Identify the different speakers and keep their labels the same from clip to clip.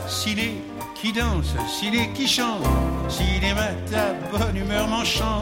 Speaker 1: ciné qui danse, ciné qui chante, cinéma ta bonne humeur m'enchante.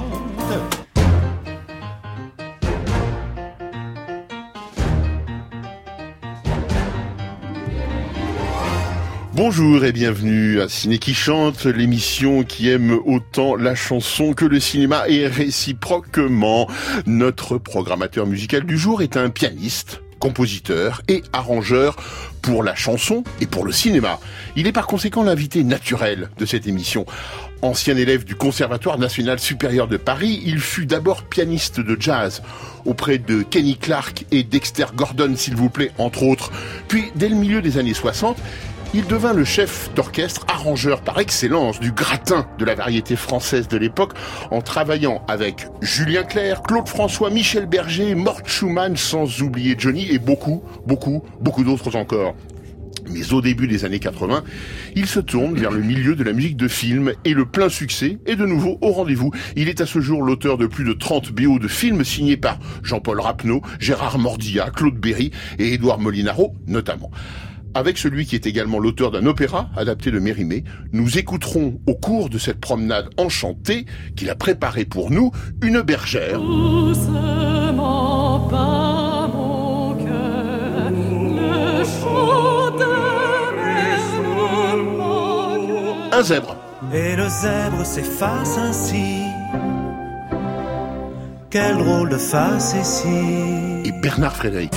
Speaker 2: Bonjour et bienvenue à Ciné qui chante, l'émission qui aime autant la chanson que le cinéma et réciproquement. Notre programmateur musical du jour est un pianiste, compositeur et arrangeur pour la chanson et pour le cinéma. Il est par conséquent l'invité naturel de cette émission. Ancien élève du Conservatoire national supérieur de Paris, il fut d'abord pianiste de jazz auprès de Kenny Clarke et Dexter Gordon, s'il vous plaît, entre autres. Puis, dès le milieu des années 60, il devint le chef d'orchestre, arrangeur par excellence du gratin de la variété française de l'époque, en travaillant avec Julien Clerc, Claude François, Michel Berger, Mort Schumann, sans oublier Johnny et beaucoup d'autres encore. Mais au début des années 80, il se tourne vers le milieu de la musique de film et le plein succès est de nouveau au rendez-vous. Il est à ce jour l'auteur de plus de 30 BO de films signés par Jean-Paul Rapneau, Gérard Mordillat, Claude Berry et Édouard Molinaro notamment. Avec celui qui est également l'auteur d'un opéra adapté de Mérimée, nous écouterons au cours de cette promenade enchantée qu'il a préparée pour nous une bergère.
Speaker 3: Doucement bat mon cœur, le chant de mer me manque.
Speaker 2: Un zèbre.
Speaker 4: Et le zèbre s'efface ainsi. Quelle drôle de face ici.
Speaker 2: Et Bernard Frédéric.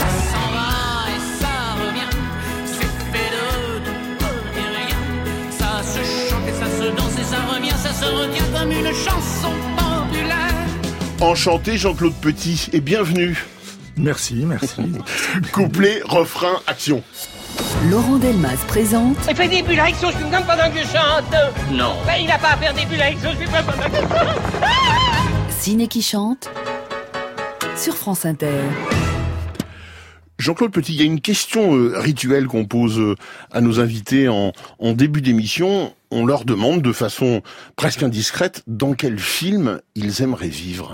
Speaker 3: Ça revient comme une chanson populaire.
Speaker 2: Enchanté Jean-Claude Petit et bienvenue.
Speaker 5: Merci.
Speaker 2: Couplet, refrain, action.
Speaker 6: Laurent Delmas présente.
Speaker 7: Il fait des bulles avec son chewing-gum pendant que je chante.
Speaker 8: Non.
Speaker 7: Ben, il n'a pas à faire des bulles avec son chewing-gum pendant que je chante.
Speaker 6: Ciné qui chante sur France Inter.
Speaker 2: Jean-Claude Petit, il y a une question rituelle qu'on pose à nos invités en début d'émission. On leur demande de façon presque indiscrète dans quel film ils aimeraient vivre.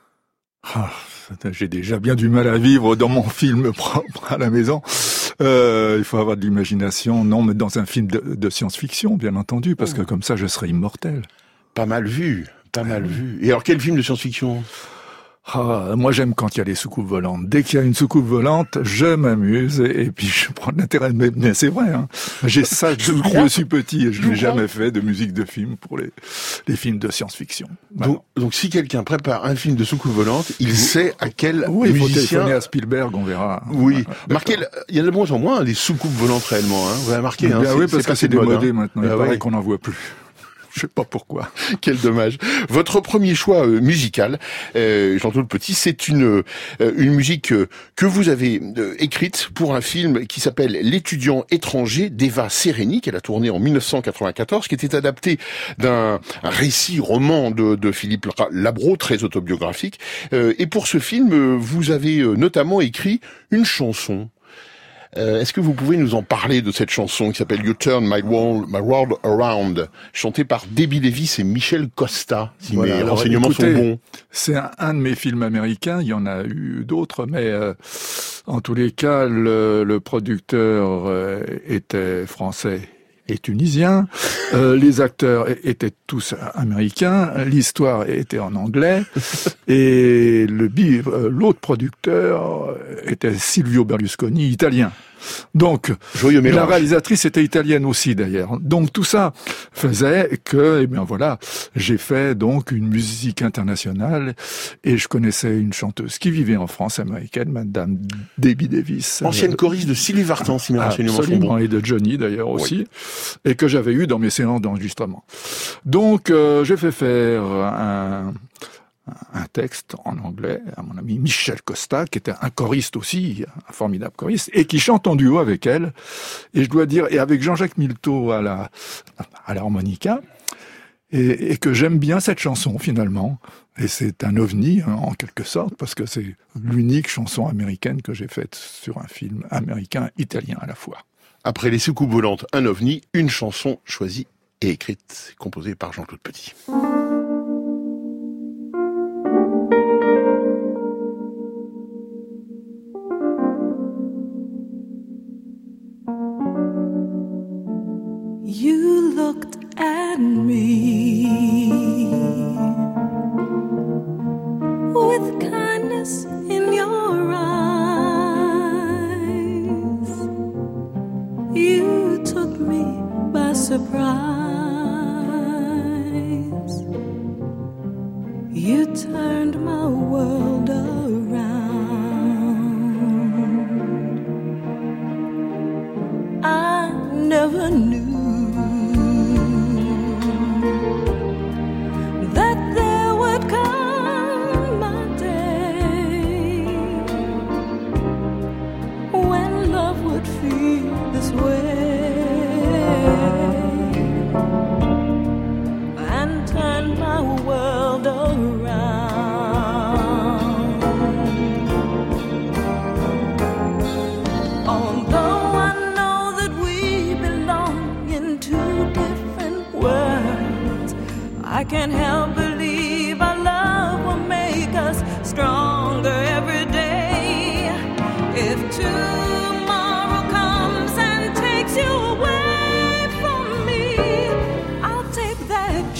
Speaker 5: J'ai déjà bien du mal à vivre dans mon film propre à la maison. Il faut avoir de l'imagination, non, mais dans un film de science-fiction, bien entendu, parce que comme ça, je serais immortel.
Speaker 2: Pas mal vu. Et alors, quel film de science-fiction ?
Speaker 5: Moi, j'aime quand il y a les soucoupes volantes. Dès qu'il y a une soucoupe volante, je m'amuse et puis je prends de l'intérêt. Mais c'est vrai, hein. J'ai ça depuis que je suis petit et je n'ai jamais fait de musique de film pour les films de science-fiction.
Speaker 2: Donc, si quelqu'un prépare un film de soucoupe volante, il sait à quel
Speaker 5: musicien... il faut téléphoner à Spielberg, on verra.
Speaker 2: Oui. Marquez, il y en a de moins en moins des soucoupes volantes réellement, hein. Vous avez remarqué, hein.
Speaker 5: Oui, parce que c'est démodé maintenant. Il paraît qu'on n'en voit plus. Je sais pas pourquoi.
Speaker 2: Quel dommage. Votre premier choix musical, Jean-Claude Petit, c'est une musique que vous avez écrite pour un film qui s'appelle L'étudiant étranger d'Eva Sereni, qu'elle a tourné en 1994, qui était adapté d'un récit roman de Philippe Labro, très autobiographique. Et pour ce film, vous avez notamment écrit une chanson. Est-ce que vous pouvez nous en parler de cette chanson qui s'appelle You Turn My World Around, chantée par Debbie Davis et Michel Costa, si mes renseignements sont bons?
Speaker 5: C'est un de mes films américains, il y en a eu d'autres, mais en tous les cas, le producteur était français et tunisien, les acteurs étaient tous américains, l'histoire était en anglais, et l'autre producteur était Silvio Berlusconi, italien. Donc, la réalisatrice était italienne aussi d'ailleurs. Donc tout ça faisait que, j'ai fait donc une musique internationale et je connaissais une chanteuse qui vivait en France américaine, Madame Debbie Davis.
Speaker 2: Ancienne choriste de Sylvie Vartan, si mes renseignements sont bons.
Speaker 5: Et de Johnny d'ailleurs aussi, et que j'avais eu dans mes séances d'enregistrement. Donc j'ai fait faire un texte en anglais à mon ami Michel Costa, qui était un choriste aussi, un formidable choriste, et qui chante en duo avec elle. Et je dois dire, et avec Jean-Jacques Milteau à l'harmonica, et que j'aime bien cette chanson finalement. Et c'est un ovni, hein, en quelque sorte, parce que c'est l'unique chanson américaine que j'ai faite sur un film américain-italien à la fois.
Speaker 2: Après les soucoupes volantes, un ovni, une chanson choisie et écrite, composée par Jean-Claude Petit.
Speaker 3: You looked at me with kindness in your eyes. You took me by surprise. You turned my world around. I never knew that there would come a day when love would feel this way and turn my world around. Although I know that we belong in two different worlds, I can't help believe our love will make us stronger every day. If tomorrow comes and takes you away from me, I'll take that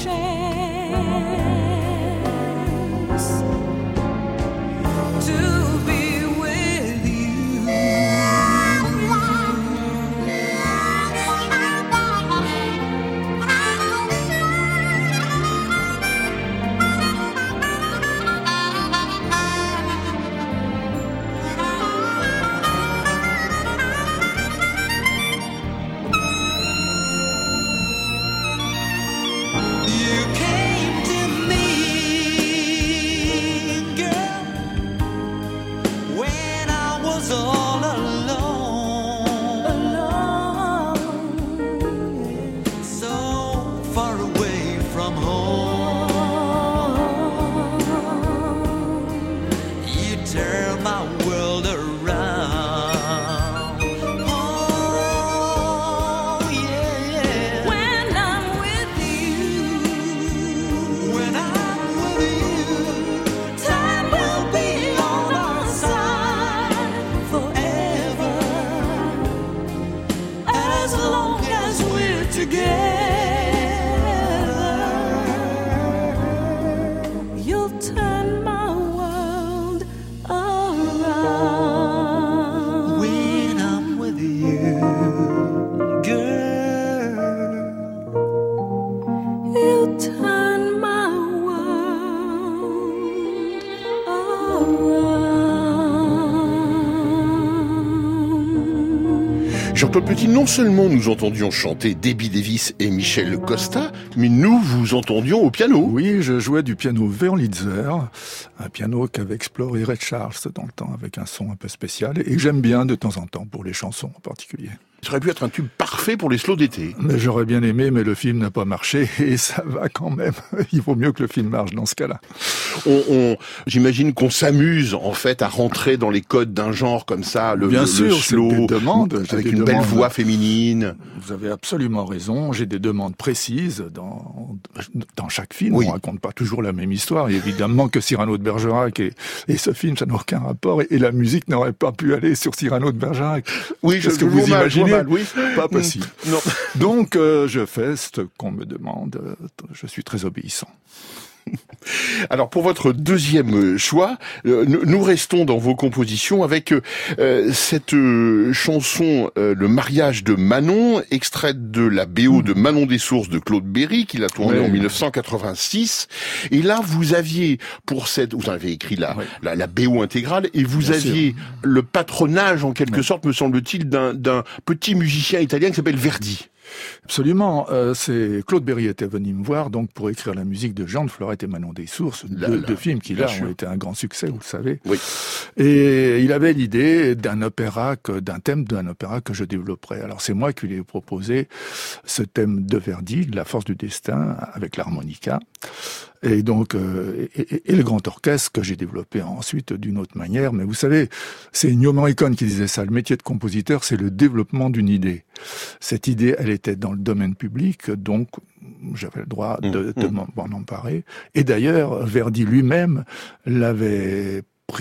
Speaker 3: chance to be with you. You came to me, girl, when I was all alone, so far away from home. You turned my world around. Oh, yeah. When I'm with you, time will be on our side forever. As long as we're together, you'll turn my world around. When I'm with you, girl, you'll turn my world around.
Speaker 2: Jean-Claude Petit, non seulement nous entendions chanter Debbie Davis et Michel Costa, mais nous vous entendions au piano.
Speaker 5: Oui, je jouais du piano Wurlitzer, un piano qu'avait exploré Ray Charles dans le temps avec un son un peu spécial et que j'aime bien de temps en temps pour les chansons en particulier.
Speaker 2: Ça aurait pu être un tube parfait pour les slows d'été.
Speaker 5: Mais j'aurais bien aimé, mais le film n'a pas marché et ça va quand même. Il vaut mieux que le film marche dans ce cas-là.
Speaker 2: J'imagine qu'on s'amuse en fait à rentrer dans les codes d'un genre comme ça, le slow,
Speaker 5: des demandes,
Speaker 2: avec une belle voix féminine.
Speaker 5: Vous avez absolument raison. J'ai des demandes précises dans chaque film.
Speaker 2: Oui.
Speaker 5: On raconte pas toujours la même histoire. Et évidemment que Cyrano de Bergerac et ce film, ça n'a aucun rapport. Et la musique n'aurait pas pu aller sur Cyrano de Bergerac.
Speaker 2: Oui,
Speaker 5: Est-ce que vous imaginez?
Speaker 2: Oui.
Speaker 5: Pas possible.
Speaker 2: Non.
Speaker 5: Donc, je fais ce qu'on me demande. Je suis très obéissant.
Speaker 2: Alors pour votre deuxième choix, nous restons dans vos compositions avec cette chanson Le mariage de Manon, extraite de la BO de Manon des Sources de Claude Berry, qu'il a tournée en 1986. Et là, vous aviez vous avez écrit la BO intégrale et vous aviez le patronage en quelque sorte, me semble-t-il, d'un petit musicien italien qui s'appelle Verdi.
Speaker 5: Absolument. C'est Claude Berry était venu me voir donc pour écrire la musique de Jean de Florette et Manon des Sources, deux films qui là ont été un grand succès, vous le savez.
Speaker 2: Oui.
Speaker 5: Et il avait l'idée d'un thème d'un opéra que je développerais. Alors c'est moi qui lui ai proposé ce thème de Verdi, de la force du destin, avec l'harmonica. Et donc et le grand orchestre que j'ai développé ensuite d'une autre manière. Mais vous savez, c'est Ennio Morricone qui disait ça. Le métier de compositeur, c'est le développement d'une idée. Cette idée, elle était dans le domaine public, donc j'avais le droit de m'en emparer. Et d'ailleurs, Verdi lui-même l'avait pris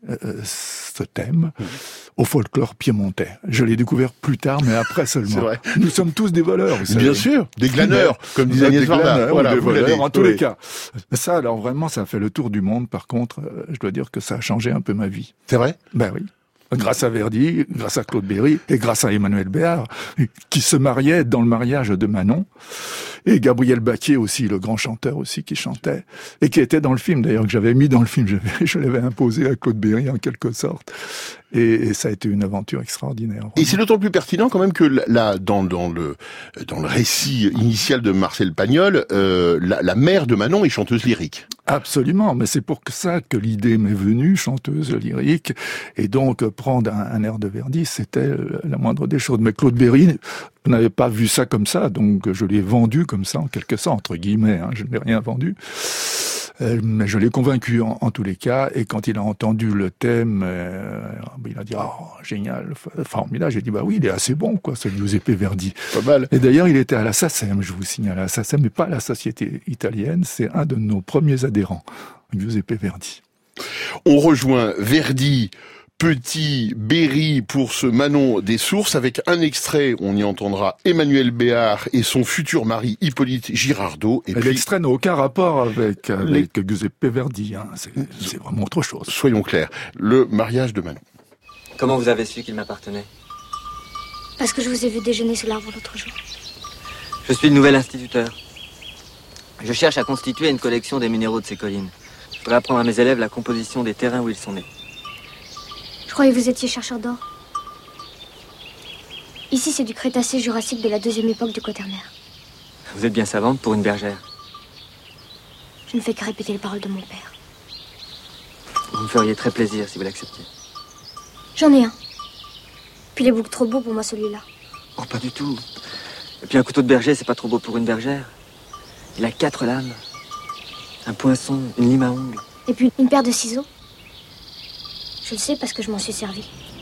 Speaker 5: ce thème au folklore piémontais. Je l'ai découvert plus tard, mais après seulement.
Speaker 2: C'est vrai.
Speaker 5: Nous sommes tous des voleurs, vous savez.
Speaker 2: Bien sûr, des glaneurs, comme disait Agnès
Speaker 5: Des
Speaker 2: Varda.
Speaker 5: glaneurs,
Speaker 2: Voilà,
Speaker 5: des
Speaker 2: vous l'avez.
Speaker 5: voleurs, en tous
Speaker 2: Oui.
Speaker 5: les cas. Ça, alors vraiment, ça a fait le tour du monde. Par contre, je dois dire que ça a changé un peu ma vie.
Speaker 2: C'est vrai?
Speaker 5: Ben oui. Grâce à Verdi, grâce à Claude Berry et grâce à Emmanuel Béard, qui se mariait dans le mariage de Manon, et Gabriel Bacquier aussi, le grand chanteur aussi qui chantait, et qui était dans le film d'ailleurs, que j'avais mis dans le film, je l'avais imposé à Claude Berry en quelque sorte, et ça a été une aventure extraordinaire. Vraiment.
Speaker 2: Et c'est d'autant plus pertinent quand même que là, dans le récit initial de Marcel Pagnol, la mère de Manon est chanteuse lyrique.
Speaker 5: Absolument, mais c'est pour ça que l'idée m'est venue, chanteuse lyrique, et donc prendre un air de Verdi, c'était la moindre des choses. Mais Claude Berry n'avait pas vu ça comme ça, donc je l'ai vendu comme ça, en quelque sorte, entre guillemets, je n'ai rien vendu. Mais je l'ai convaincu en tous les cas, et quand il a entendu le thème, il a dit « Oh, génial, formidable ». J'ai dit « Bah oui, il est assez bon, quoi, ce Giuseppe Verdi ».
Speaker 2: Pas mal.
Speaker 5: Et d'ailleurs, il était à la SACEM, je vous signale, à la SACEM, mais pas à la Société italienne, c'est un de nos premiers adhérents, Giuseppe Verdi.
Speaker 2: On rejoint Verdi, Petit, Berry pour ce Manon des Sources avec un extrait, on y entendra Emmanuel Béard et son futur mari Hippolyte Girardot. Et puis,
Speaker 5: l'extrait n'a aucun rapport avec Giuseppe Verdi, c'est vraiment autre chose.
Speaker 2: Soyons clairs, le mariage de Manon.
Speaker 8: Comment vous avez su qu'il m'appartenait?
Speaker 9: Parce que je vous ai vu déjeuner sous l'arbre l'autre jour.
Speaker 8: Je suis le nouvel instituteur. Je cherche à constituer une collection des minéraux de ces collines. Je voudrais apprendre à mes élèves la composition des terrains où ils sont nés.
Speaker 9: Je croyais que vous étiez chercheur d'or. Ici, c'est du Crétacé-Jurassique de la deuxième époque du Quaternaire.
Speaker 8: Vous êtes bien savante pour une bergère.
Speaker 9: Je ne fais que répéter les paroles de mon père.
Speaker 8: Vous me feriez très plaisir si vous l'acceptiez.
Speaker 9: J'en ai un. Puis il est beaucoup trop beau pour moi, celui-là.
Speaker 8: Oh, pas du tout. Et puis un couteau de berger, c'est pas trop beau pour une bergère. Il a 4 lames. Un poinçon, une lime à ongles.
Speaker 9: Et puis une paire de ciseaux. Je le sais parce que je m'en suis servi.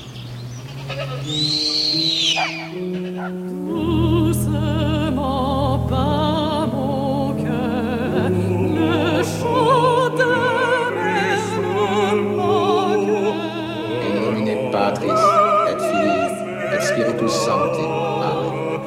Speaker 3: Doucement par mon cœur, le chant de mes
Speaker 10: In nomine Patris et Filii et Spiritus Sancti. Amen.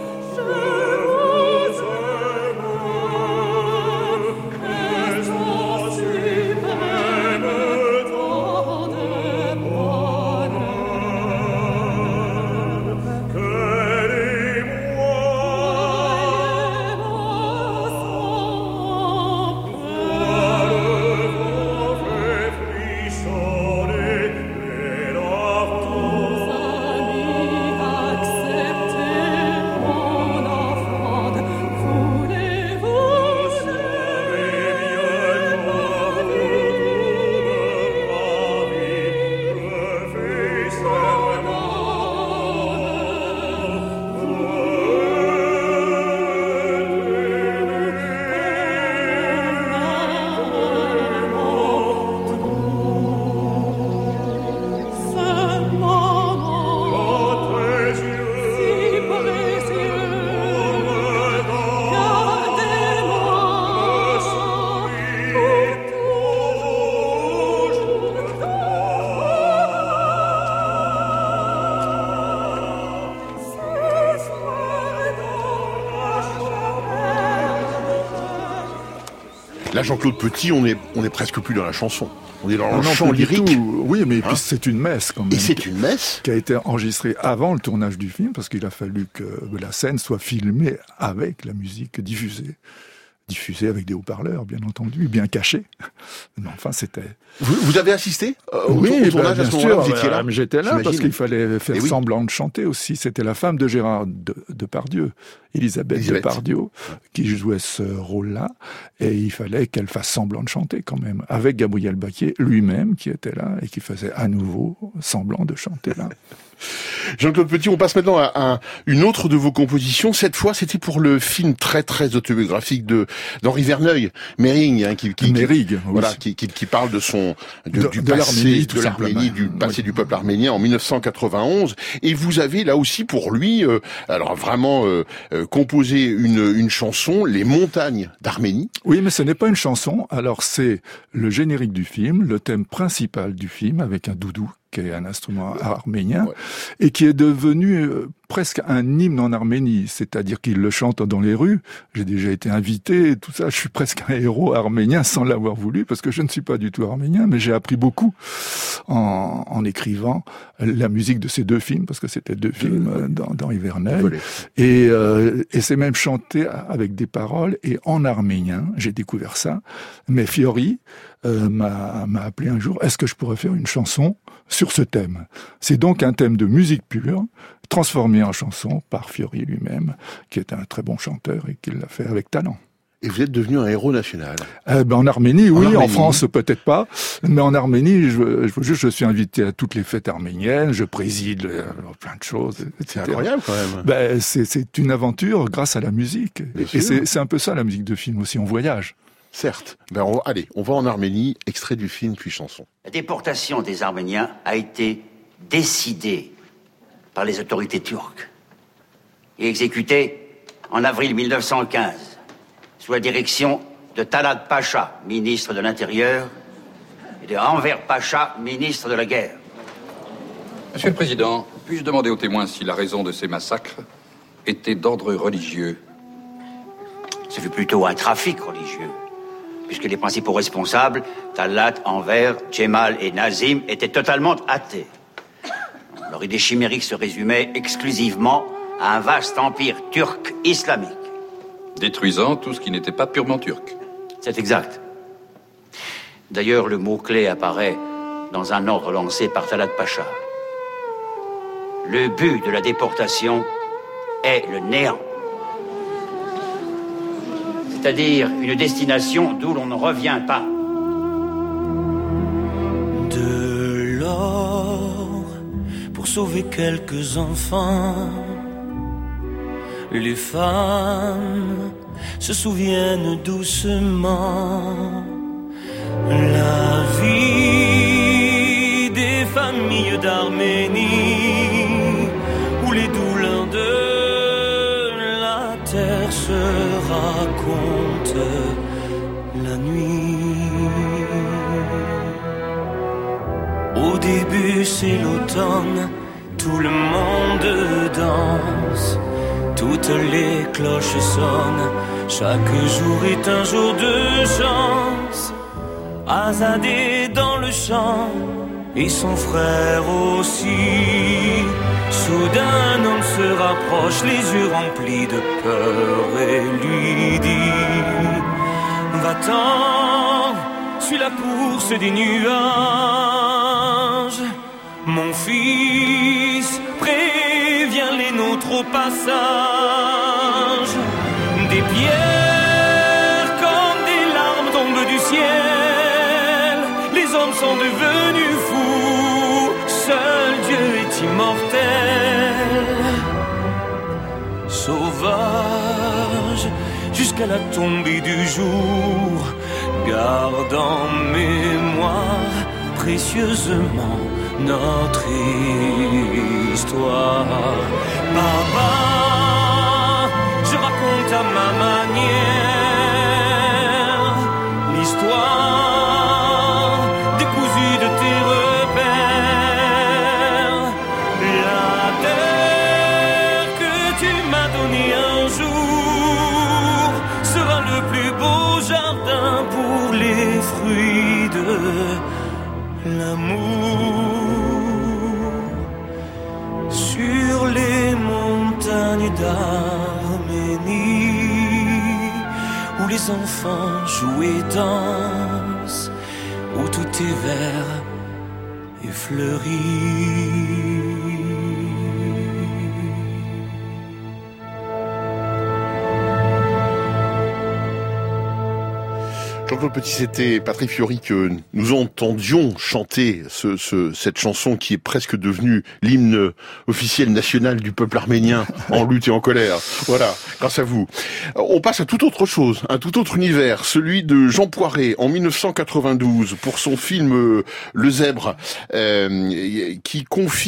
Speaker 2: Là, Jean-Claude Petit, on est presque plus dans la chanson. On est dans le
Speaker 5: Non,
Speaker 2: chant
Speaker 5: plus du
Speaker 2: lyrique.
Speaker 5: tout. Oui, mais puis c'est une messe quand même.
Speaker 2: Et c'est une messe
Speaker 5: qui a été enregistrée avant le tournage du film, parce qu'il a fallu que la scène soit filmée avec la musique diffusée avec des haut-parleurs, bien entendu, bien cachés. Mais enfin, c'était...
Speaker 2: Vous avez assisté au tournage à ce moment-là? Vous étiez là?
Speaker 5: J'étais là parce qu'il fallait faire
Speaker 2: oui.
Speaker 5: semblant de chanter aussi. C'était la femme de Gérard Depardieu, Elisabeth Depardieu, qui jouait ce rôle-là. Et il fallait qu'elle fasse semblant de chanter quand même, avec Gabriel Bacquier lui-même qui était là et qui faisait à nouveau semblant de chanter là.
Speaker 2: Jean-Claude Petit, on passe maintenant à une autre de vos compositions. Cette fois, c'était pour le film très très autobiographique d'Henri Verneuil, Méring, hein, qui parle de du passé de l'Arménie, du passé du peuple arménien en 1991. Et vous avez là aussi pour lui, alors vraiment composé une chanson, Les Montagnes d'Arménie.
Speaker 5: Oui, mais ce n'est pas une chanson. Alors c'est le générique du film, le thème principal du film avec un doudou, qui est un instrument arménien, et qui est devenu presque un hymne en Arménie, c'est-à-dire qu'ils le chantent dans les rues. J'ai déjà été invité, tout ça, je suis presque un héros arménien sans l'avoir voulu, parce que je ne suis pas du tout arménien, mais j'ai appris beaucoup en écrivant la musique de ces deux films, parce que c'était deux films d'Henri Verneuil, et c'est même chanté avec des paroles, et en arménien, j'ai découvert ça, mais Fiori m'a appelé un jour, est-ce que je pourrais faire une chanson sur ce thème? C'est donc un thème de musique pure, transformé en chanson par Fiori lui-même, qui est un très bon chanteur et qui l'a fait avec talent.
Speaker 2: Et vous êtes devenu un héros national.
Speaker 5: En Arménie, oui. En France, peut-être pas. Mais en Arménie, je suis invité à toutes les fêtes arméniennes, je préside plein de choses, etc.
Speaker 2: C'est incroyable quand même.
Speaker 5: C'est une aventure grâce à la musique. Et c'est un peu ça la musique de film aussi, on voyage.
Speaker 2: Certes. On va en Arménie, extrait du film puis chanson.
Speaker 11: La déportation des Arméniens a été décidée par les autorités turques et exécutée en avril 1915 sous la direction de Talat Pacha, ministre de l'Intérieur, et de Enver Pacha, ministre de la Guerre.
Speaker 12: Monsieur le Président, puis-je demander aux témoins si la raison de ces massacres était d'ordre religieux?
Speaker 11: Ce fut plutôt un trafic religieux, puisque les principaux responsables, Talat, Enver, Djemal et Nazim, étaient totalement athées. Leur idée chimérique se résumait exclusivement à un vaste empire turc islamique.
Speaker 12: Détruisant tout ce qui n'était pas purement turc.
Speaker 11: C'est exact. D'ailleurs, le mot-clé apparaît dans un ordre lancé par Talat Pacha. Le but de la déportation est le néant. C'est-à-dire une destination d'où l'on ne revient pas.
Speaker 4: De l'or pour sauver quelques enfants. Les femmes se souviennent doucement. La vie des familles d'Arménie, où les douleurs de la terre se racontent la nuit. Au début c'est l'automne, tout le monde danse, toutes les cloches sonnent, chaque jour est un jour de chance. Azadé dans le champ et son frère aussi. Soudain un homme se rapproche, les yeux remplis de peur, et lui dit: va-t'en, suis la course des nuages. Mon fils, préviens les nôtres au passage. Des pierres comme des larmes tombent du ciel. Les hommes sont devenus fous, seul Dieu est immortel. Sauvage jusqu'à la tombée du jour, garde en mémoire précieusement notre histoire. Papa, je raconte à ma manière l'histoire décousue de tes repères. La terre que tu m'as donnée un jour sera le plus beau jardin pour les fruits de l'amour. Sur les montagnes d'Arménie, où les enfants jouent et dansent, où tout est vert et fleuri.
Speaker 2: Jean-Claude Petit, c'était Patrick Fiori que nous entendions chanter cette chanson qui est presque devenue l'hymne officiel national du peuple arménien en lutte et en colère. Voilà, grâce à vous. On passe à toute autre chose, un tout autre univers, celui de Jean Poiret en 1992 pour son film Le Zèbre, qui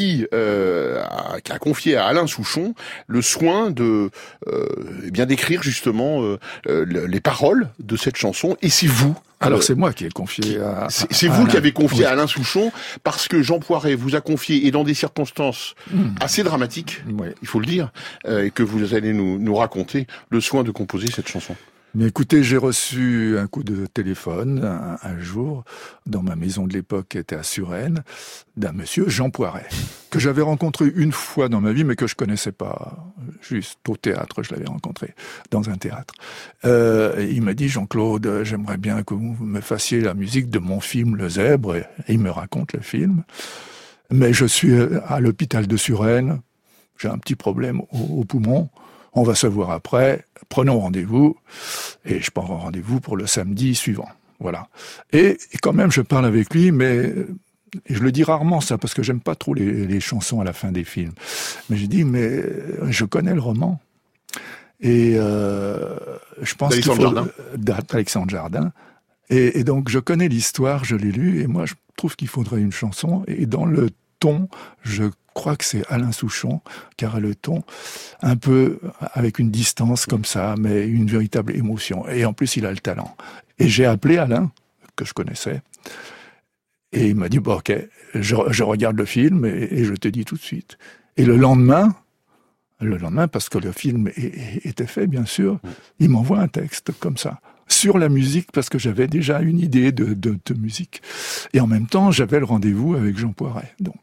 Speaker 2: a confié à Alain Souchon le soin de d'écrire justement les paroles de cette chanson. Et c'est vous.
Speaker 5: Alors c'est moi qui ai confié à
Speaker 2: c'est vous qui avez confié à Alain Souchon, parce que Jean Poiret vous a confié, et dans des circonstances assez dramatiques, il faut le dire, et que vous allez nous raconter, le soin de composer cette chanson.
Speaker 5: Mais écoutez, j'ai reçu un coup de téléphone un jour, dans ma maison de l'époque qui était à Suresnes, d'un monsieur Jean Poiret, que j'avais rencontré une fois dans ma vie, mais que je connaissais pas. Juste au théâtre, je l'avais rencontré, dans un théâtre. Il m'a dit, Jean-Claude, j'aimerais bien que vous me fassiez la musique de mon film Le Zèbre, et il me raconte le film. Mais je suis à l'hôpital de Suresnes, j'ai un petit problème au poumon. On va se voir après, prenons rendez-vous, et je prends rendez-vous pour le samedi suivant. Voilà. Et quand même, je parle avec lui, mais je le dis rarement ça, parce que j'aime pas trop les chansons à la fin des films. Mais j'ai dit, mais je connais le roman. Et je pense qu'il faut... d'Alexandre Jardin. Et donc, je connais l'histoire, je l'ai lu, et moi, je trouve qu'il faudrait une chanson, et dans le ton, je crois que c'est Alain Souchon qui a le ton, un peu avec une distance comme ça, mais une véritable émotion. Et en plus, il a le talent. Et j'ai appelé Alain, que je connaissais, et il m'a dit, bon, ok, je regarde le film et je te dis tout de suite. Et le lendemain, parce que le film était fait, bien sûr, il m'envoie un texte comme ça, sur la musique, parce que j'avais déjà une idée de musique. Et en même temps, j'avais le rendez-vous avec Jean Poiret, donc.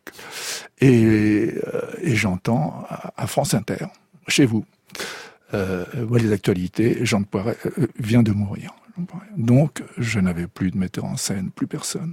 Speaker 5: Et j'entends à France Inter, chez vous, les actualités, Jean Poiret vient de mourir. Donc, je n'avais plus de metteur en scène, plus personne.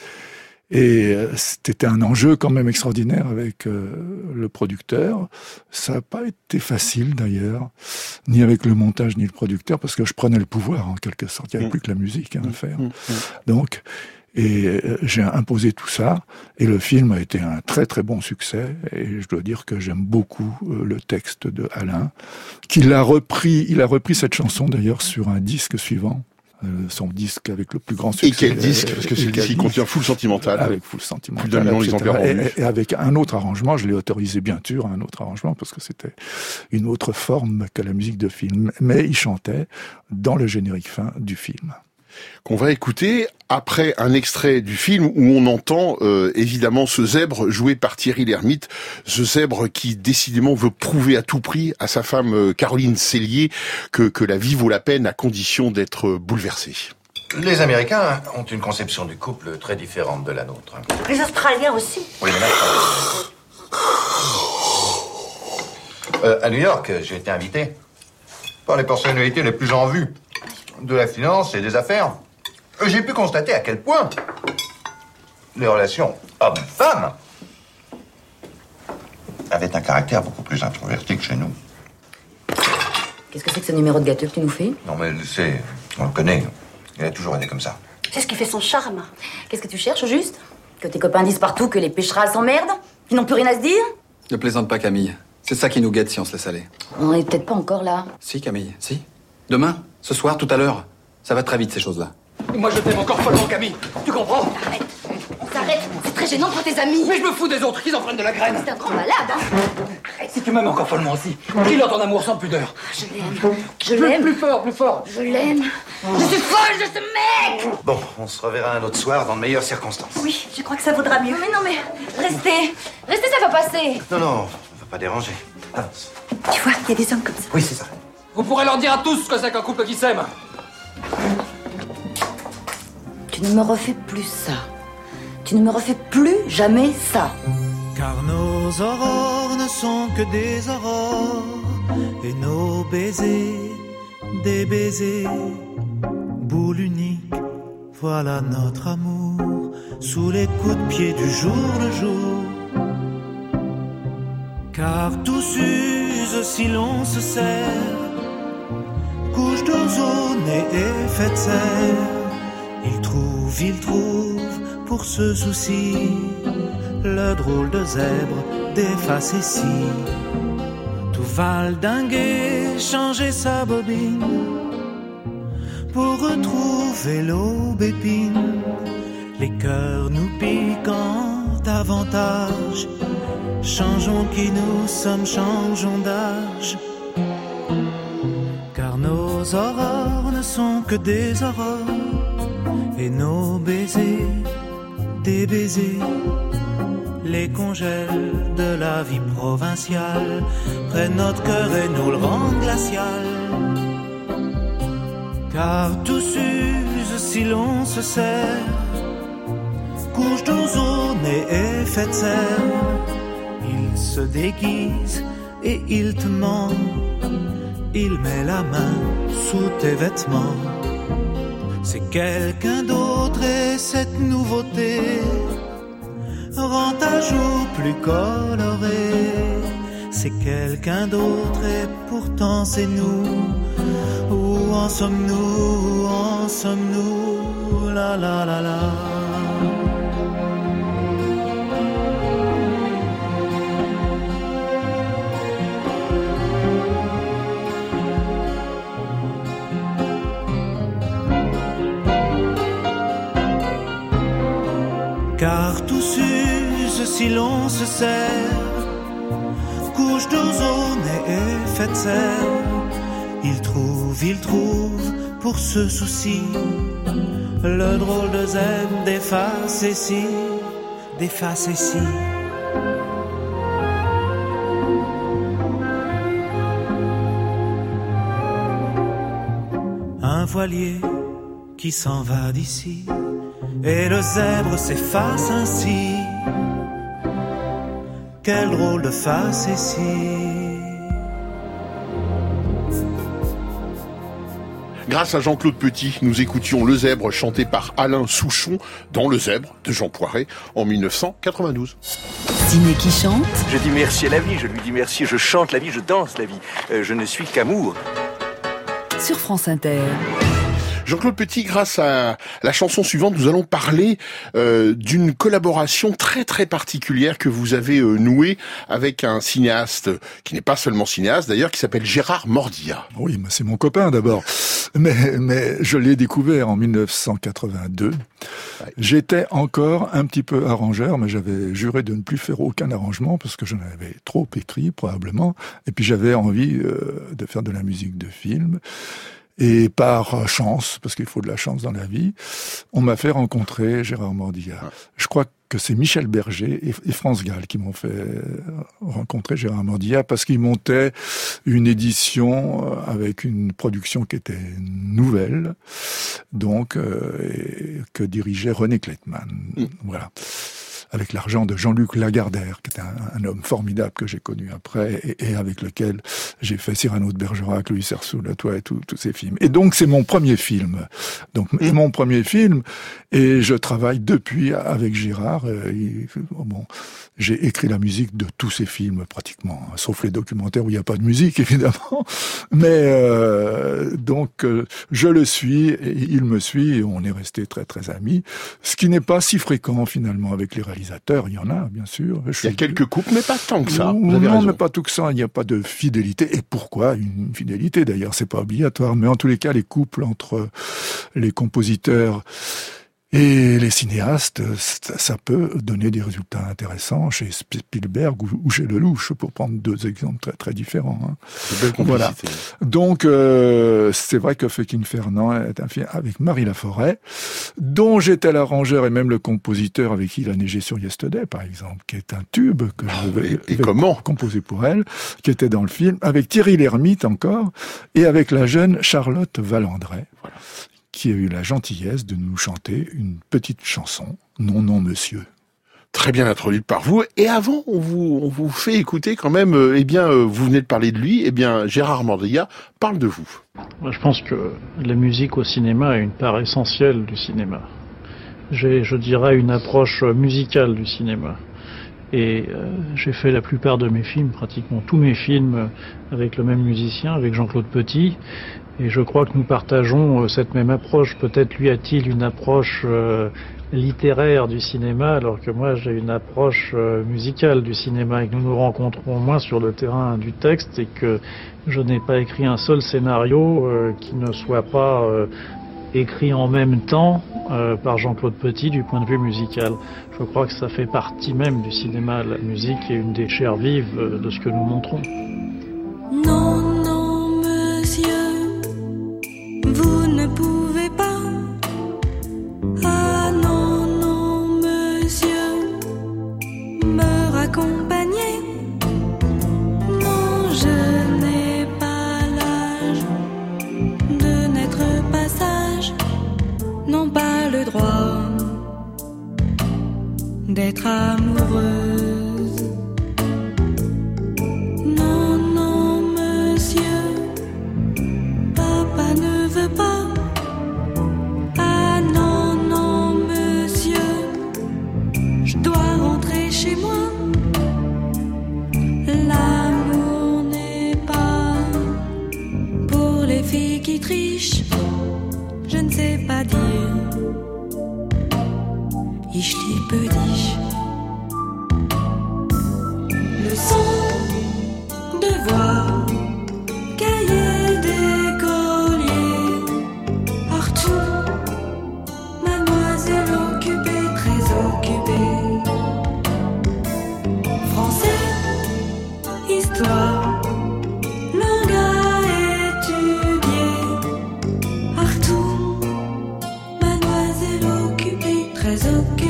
Speaker 5: Et c'était un enjeu quand même extraordinaire avec le producteur. Ça n'a pas été facile d'ailleurs, ni avec le montage ni le producteur, parce que je prenais le pouvoir en quelque sorte. Il n'y avait plus que la musique à faire. Donc, j'ai imposé tout ça, et le film a été un très très bon succès. Et je dois dire que j'aime beaucoup le texte de Alain, qu'il a repris. Il a repris cette chanson d'ailleurs sur un disque suivant. Son disque avec le plus grand succès.
Speaker 2: Et quel disque? Parce que c'est le disque qui contient Full Sentimental.
Speaker 5: Avec Full Sentimental.
Speaker 2: Plus d'un million d'exemplaires vendus.
Speaker 5: Et avec un autre arrangement, je l'ai autorisé bien sûr, un autre arrangement, parce que c'était une autre forme que la musique de film. Mais il chantait dans le générique fin du film.
Speaker 2: Qu'on va écouter après un extrait du film où on entend évidemment ce zèbre joué par Thierry Lhermitte, ce zèbre qui décidément veut prouver à tout prix à sa femme Caroline Cellier que la vie vaut la peine à condition d'être bouleversée.
Speaker 13: Les Américains ont une conception du couple très différente de la nôtre.
Speaker 14: Les Australiens aussi.
Speaker 13: Oui, mais là, à New York, j'ai été invité par les personnalités les plus en vue de la finance et des affaires. J'ai pu constater à quel point les relations hommes-femmes avaient un caractère beaucoup plus introverti que chez nous.
Speaker 14: Qu'est-ce que c'est que ce numéro de gâteau que tu nous fais?
Speaker 13: Non, mais on le connaît. Il a toujours été comme ça.
Speaker 14: C'est ce qui fait son charme. Qu'est-ce que tu cherches, au juste? Que tes copains disent partout que les pêcheras s'emmerdent? Qu'ils n'ont plus rien à se dire?
Speaker 12: Ne plaisante pas, Camille. C'est ça qui nous guette si on se laisse aller.
Speaker 14: On n'en est peut-être pas encore là.
Speaker 12: Si, Camille, si. Demain, ce soir, tout à l'heure. Ça va très vite, ces choses-là.
Speaker 15: Moi, je t'aime encore follement, Camille. Tu comprends?
Speaker 14: Arrête. On s'arrête. C'est très gênant pour tes amis.
Speaker 15: Mais je me fous des autres, qu'ils en prennent de la graine.
Speaker 14: C'est un grand malade, hein.
Speaker 15: Arrête, si tu m'aimes encore follement aussi. Dis-leur ton amour sans pudeur.
Speaker 14: Je l'aime. Je l'aime.
Speaker 15: Plus fort, plus fort.
Speaker 14: Je l'aime. Je suis folle de ce mec.
Speaker 13: Bon, on se reverra un autre soir dans de meilleures circonstances.
Speaker 14: Oui, je crois que ça vaudra mieux. Mais non, mais restez. Restez, ça va passer.
Speaker 13: Non, on va pas déranger. Avance.
Speaker 14: Tu vois, il y a des hommes comme ça.
Speaker 13: Oui, c'est ça.
Speaker 15: Vous pourrez leur dire à tous ce que c'est qu'un couple qui s'aime.
Speaker 14: Tu ne me refais plus ça. Tu ne me refais plus jamais ça.
Speaker 16: Car nos aurores ne sont que des aurores, et nos baisers, des baisers, boule unique, voilà notre amour, sous les coups de pied du jour le jour. Car tout s'use si l'on se serre, couche d'ozone et effet de serre, Il trouve pour ce souci le drôle de zèbre des facéties. Tout valdinguer, changer sa bobine pour retrouver l'aubépine. Les cœurs nous piquant davantage. Changeons qui nous sommes, changeons d'âge. Car nos aurores ne sont que des aurores, et nos baisers, des baisers, les congèles de la vie provinciale prennent notre cœur et nous le rendent glacial. Car tout s'use si l'on se serre, couche d'ozone et effet de serre. Il se déguise et il te ment, il met la main sous tes vêtements. C'est quelqu'un d'autre et cette nouveauté rend ta joue plus colorée. C'est quelqu'un d'autre et pourtant c'est nous. Où en sommes-nous, où en sommes-nous, la la la la. Car tout s'use si l'on se serre, couche d'ozone et effet de serre. Il trouve pour ce souci le drôle de zen des facéties, des facéties. Un voilier qui s'en va d'ici, et le zèbre s'efface ainsi. Quel drôle de facétie.
Speaker 2: Grâce à Jean-Claude Petit, nous écoutions Le Zèbre chanté par Alain Souchon dans Le Zèbre de Jean Poiret en 1992.
Speaker 6: Ciné qui chante.
Speaker 17: Je dis merci à la vie, je lui dis merci, je chante la vie, je danse la vie. Je ne suis qu'amour.
Speaker 6: Sur France Inter.
Speaker 2: Jean-Claude Petit, grâce à la chanson suivante, nous allons parler d'une collaboration très très particulière que vous avez nouée avec un cinéaste qui n'est pas seulement cinéaste d'ailleurs, qui s'appelle Gérard Mordillat.
Speaker 5: Oui, c'est mon copain d'abord, mais je l'ai découvert en 1982. Ouais. J'étais encore un petit peu arrangeur, mais j'avais juré de ne plus faire aucun arrangement parce que j'en avais trop écrit probablement, et puis j'avais envie de faire de la musique de film. Et par chance, parce qu'il faut de la chance dans la vie, on m'a fait rencontrer Gérard Mordillat. Je crois que c'est Michel Berger et France Gall qui m'ont fait rencontrer Gérard Mordillat parce qu'ils montaient une édition avec une production qui était nouvelle, donc que dirigeait René Kleitman. Voilà. Avec l'argent de Jean-Luc Lagardère, qui était un homme formidable que j'ai connu après, et avec lequel j'ai fait Cyrano de Bergerac, Louis Cerceau, La Toile et tous ces films. Et donc, c'est mon premier film. Donc, mon premier film, et je travaille depuis avec Gérard. Bon, j'ai écrit la musique de tous ces films, pratiquement, hein, sauf les documentaires où il n'y a pas de musique, évidemment. Mais donc, je le suis, et il me suit, et on est restés très, très amis. Ce qui n'est pas si fréquent, finalement, avec les réalisateurs. Il y en a, bien sûr.
Speaker 2: Il y a quelques couples, mais pas tant que ça.
Speaker 5: Non, mais pas tout que ça. Il n'y a pas de fidélité. Et pourquoi une fidélité, d'ailleurs? C'est pas obligatoire. Mais en tous les cas, les couples entre les compositeurs et les cinéastes, ça peut donner des résultats intéressants chez Spielberg ou chez Lelouch, pour prendre deux exemples très très différents. Hein.
Speaker 2: C'est belle complicité.
Speaker 5: Voilà. Donc, c'est vrai que Fekine Fernand est un film avec Marie Laforêt, dont j'étais l'arrangeur et même le compositeur avec qui il a neigé sur Yesterday, par exemple, qui est un tube que j'avais composé pour elle, qui était dans le film, avec Thierry Lhermitte encore, et avec la jeune Charlotte Valandrey. Voilà. Qui a eu la gentillesse de nous chanter une petite chanson, Non, non, monsieur.
Speaker 2: Très bien introduite par vous. Et avant, on vous fait écouter quand même, vous venez de parler de lui, Gérard Mordillat parle de vous.
Speaker 18: Je pense que la musique au cinéma est une part essentielle du cinéma. J'ai, je dirais, une approche musicale du cinéma. Et j'ai fait la plupart de mes films, pratiquement tous mes films, avec le même musicien, avec Jean-Claude Petit. Et je crois que nous partageons cette même approche. Peut-être lui a-t-il une approche littéraire du cinéma, alors que moi j'ai une approche musicale du cinéma, et que nous nous rencontrons moins sur le terrain du texte, et que je n'ai pas écrit un seul scénario qui ne soit pas écrit en même temps par Jean-Claude Petit du point de vue musical. Je crois que ça fait partie même du cinéma. La musique est une des chairs vives de ce que nous montrons.
Speaker 3: Non, non, monsieur, vous ne pouvez pas. Ah non, non, monsieur, me raccompagner. Non, je n'ai pas l'âge de n'être pas sage, non pas le droit d'être amoureuse. Non, non, monsieur, papa ne veut pas. Ah non, non, monsieur, je dois rentrer chez moi. L'amour n'est pas pour les filles qui trichent. Je ne sais pas dire. Ich liebe dich. Leçon de voix, cahier d'écolier, Arthur, mademoiselle occupée, très occupée. Français, histoire, langue à étudier, Arthur, mademoiselle occupée, très occupée.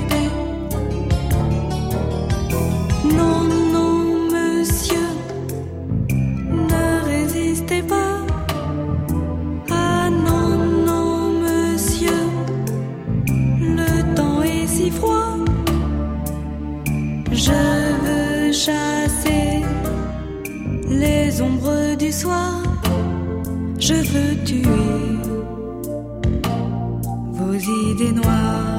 Speaker 3: Non, non, monsieur, ne résistez pas. Ah non, non, monsieur, le temps est si froid. Je veux chasser les ombres du soir. Je veux tuer vos idées noires.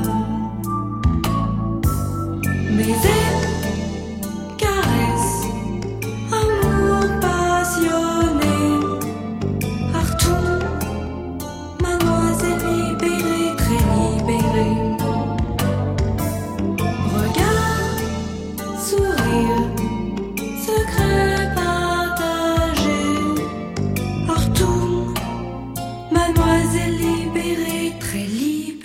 Speaker 3: Baiser, caresse, amour passionné, Arthur, mademoiselle libérée, très libérée. Regard, sourire, secret partagé, Arthur, mademoiselle libérée, très libérée.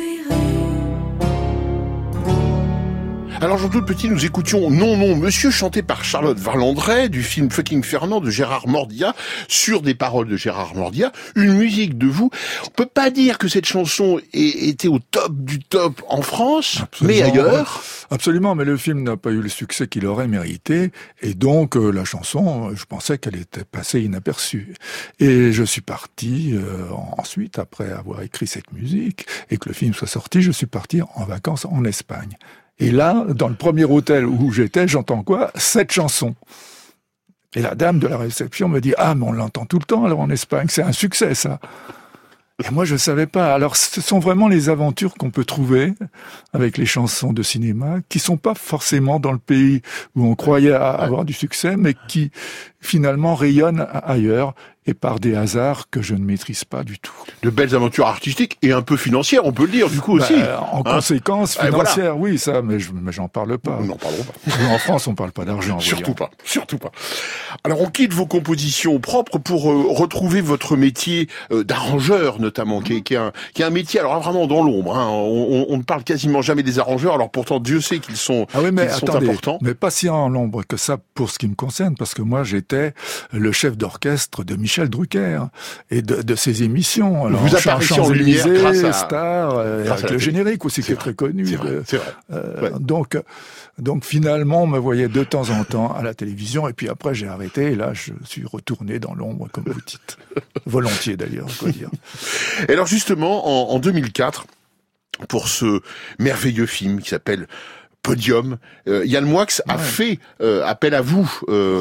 Speaker 2: Alors Jean-Claude Petit, nous écoutions Non, non, monsieur, chanté par Charlotte Varlandret du film Fucking Fernand de Gérard Mordia, sur des paroles de Gérard Mordia, une musique de vous. On peut pas dire que cette chanson était au top du top en France, mais ailleurs.
Speaker 5: Absolument, mais le film n'a pas eu le succès qu'il aurait mérité, et donc la chanson, je pensais qu'elle était passée inaperçue. Et je suis parti ensuite, après avoir écrit cette musique, et que le film soit sorti, je suis parti en vacances en Espagne. Et là, dans le premier hôtel où j'étais, j'entends quoi? Cette chanson. Et la dame de la réception me dit « Ah, mais on l'entend tout le temps alors en Espagne, c'est un succès ça !» Et moi, je savais pas. Alors, ce sont vraiment les aventures qu'on peut trouver avec les chansons de cinéma, qui sont pas forcément dans le pays où on croyait avoir du succès, mais qui finalement rayonnent ailleurs, et par des hasards que je ne maîtrise pas du tout.
Speaker 2: De belles aventures artistiques et un peu financières, on peut le dire, du coup, aussi.
Speaker 5: En conséquence financière, voilà. Oui, ça, mais j'en parle pas.
Speaker 2: Nous n'en parlerons pas.
Speaker 5: En France, on parle pas d'argent.
Speaker 2: Surtout pas, surtout pas. Alors, on quitte vos compositions propres pour retrouver votre métier d'arrangeur, notamment, qui est un métier, alors vraiment dans l'ombre. Hein. On ne parle quasiment jamais des arrangeurs, alors pourtant, Dieu sait qu'ils sont, importants.
Speaker 5: Mais pas si en l'ombre que ça, pour ce qui me concerne, parce que moi, j'étais le chef d'orchestre de Michel Drucker et de ses émissions. Alors,
Speaker 2: vous apparaissez en lumière grâce à
Speaker 5: Star, avec le générique aussi qui est très connu.
Speaker 2: C'est vrai. Ouais.
Speaker 5: Donc finalement, on me voyait de temps en temps à la télévision, et puis après j'ai arrêté, et là je suis retourné dans l'ombre, comme vous dites. Volontiers d'ailleurs, on peut dire.
Speaker 2: Et alors justement, en 2004, pour ce merveilleux film qui s'appelle podium. Yann Moix a fait appel à vous,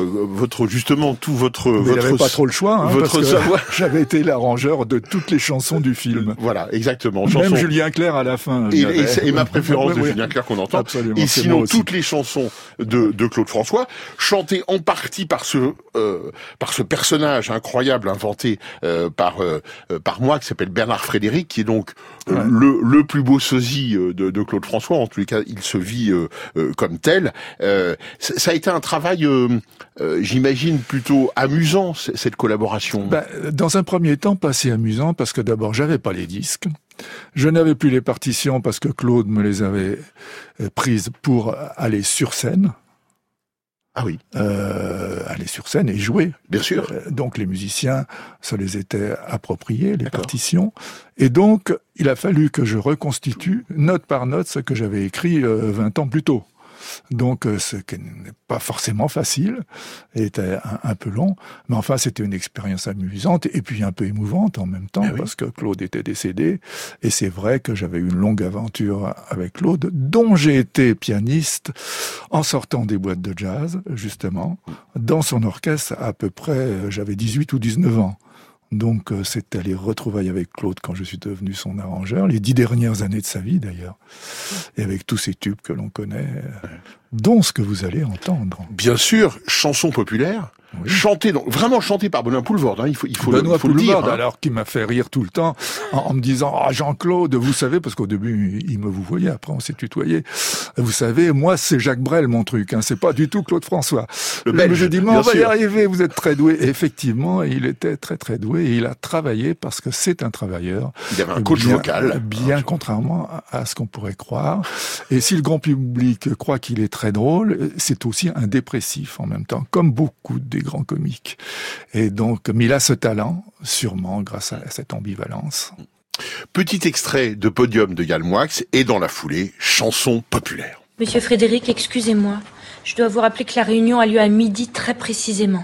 Speaker 5: Mais il n'avait pas trop le choix,
Speaker 2: votre
Speaker 5: parce
Speaker 2: savoir.
Speaker 5: que j'avais été l'arrangeur de toutes les chansons du film.
Speaker 2: Voilà, exactement.
Speaker 5: Même Julien Clerc à la fin.
Speaker 2: Et ma préférence de Julien Clerc qu'on entend.
Speaker 5: Absolument,
Speaker 2: et
Speaker 5: c'est
Speaker 2: sinon
Speaker 5: moi aussi.
Speaker 2: toutes les chansons de Claude François, chantées en partie par ce personnage incroyable inventé par moi, qui s'appelle Bernard Frédéric, qui est donc le plus beau sosie de Claude François. En tous les cas, il se vit comme tel. Ça a été un travail, j'imagine, plutôt amusant, cette collaboration.
Speaker 5: Dans un premier temps, pas si amusant, parce que d'abord, j'avais pas les disques. Je n'avais plus les partitions parce que Claude me les avait prises pour aller sur scène.
Speaker 2: Ah oui.
Speaker 5: Aller sur scène et jouer.
Speaker 2: Bien sûr.
Speaker 5: Donc les musiciens, ça les était approprié, les partitions. Et donc, il a fallu que je reconstitue, note par note, ce que j'avais écrit 20 ans plus tôt. Donc, ce qui n'est pas forcément facile, était un peu long, mais enfin, c'était une expérience amusante et puis un peu émouvante en même temps, parce que Claude était décédé, et c'est vrai que j'avais eu une longue aventure avec Claude, dont j'ai été pianiste en sortant des boîtes de jazz, justement, dans son orchestre à peu près, j'avais 18 ou 19 ans. Donc, c'était les retrouvailles avec Claude quand je suis devenu son arrangeur, les 10 dernières années de sa vie d'ailleurs, et avec tous ces tubes que l'on connaît, dont ce que vous allez entendre.
Speaker 2: Bien sûr, chansons populaires, chantées, donc vraiment chantées par Benoît Poulvorde, il faut
Speaker 5: Benoît
Speaker 2: le dire.
Speaker 5: Poulvorde, alors qu'il m'a fait rire tout le temps en me disant « Ah, Jean-Claude, vous savez, parce qu'au début, il me vous voyait, après on s'est tutoyé. Vous savez, moi, c'est Jacques Brel, mon truc, c'est pas du tout Claude François. » Le Belge, je dis « Mais on va y arriver, vous êtes très doué. » Et effectivement, il était très très doué et il a travaillé parce que c'est un travailleur.
Speaker 2: Il avait un coach vocal.
Speaker 5: Bien contrairement à ce qu'on pourrait croire. Et si le grand public croit qu'il est très drôle, c'est aussi un dépressif en même temps, comme beaucoup des grands comiques. Et donc, mais il a ce talent, sûrement grâce à cette ambivalence.
Speaker 2: Petit extrait de Podium de Yann Moix et dans la foulée, chanson populaire.
Speaker 9: Monsieur Frédéric, excusez-moi. Je dois vous rappeler que la réunion a lieu à midi très précisément.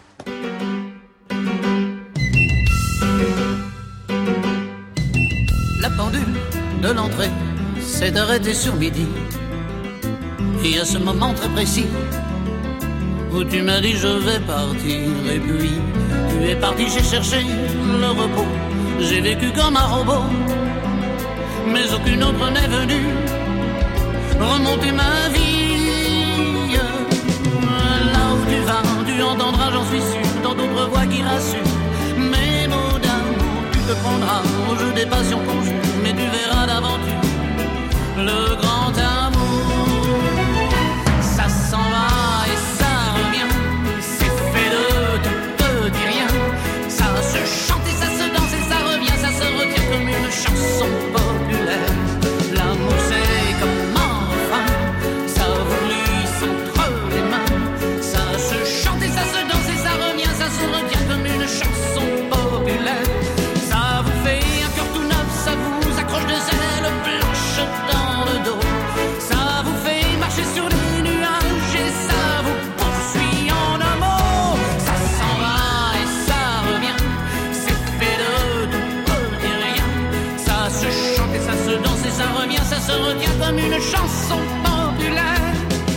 Speaker 19: La pendule de l'entrée s'est arrêtée sur midi. Et à ce moment très précis où tu m'as dit je vais partir, et puis tu es parti, j'ai cherché le repos, j'ai vécu comme un robot, mais aucune autre n'est venue remonter ma vie. Là où tu vas, tu entendras, j'en suis sûr, dans d'autres voix qui rassurent. Mes mots d'amour, tu te prendras au jeu des passions conjues, mais tu verras d'aventure le grand amour. Ça s'en va et ça revient, c'est fait de tout petit rien. Ça se chante et ça se danse et ça revient, ça se retient comme une chanson populaire. L'amour c'est comme un refrain, ça vous glisse entre les mains. Ça se chante et ça se danse et ça revient, ça se retient comme une chanson populaire. Ça vous fait un cœur tout neuf, ça vous accroche des ailes blanches dans le dos. Ça vous fait marcher sur les nuages et ça vous poursuit en un mot. Ça s'en va et ça revient, c'est fait de tout petit rien. Ça se chante et ça se danse et ça revient, ça se retient comme une chanson populaire.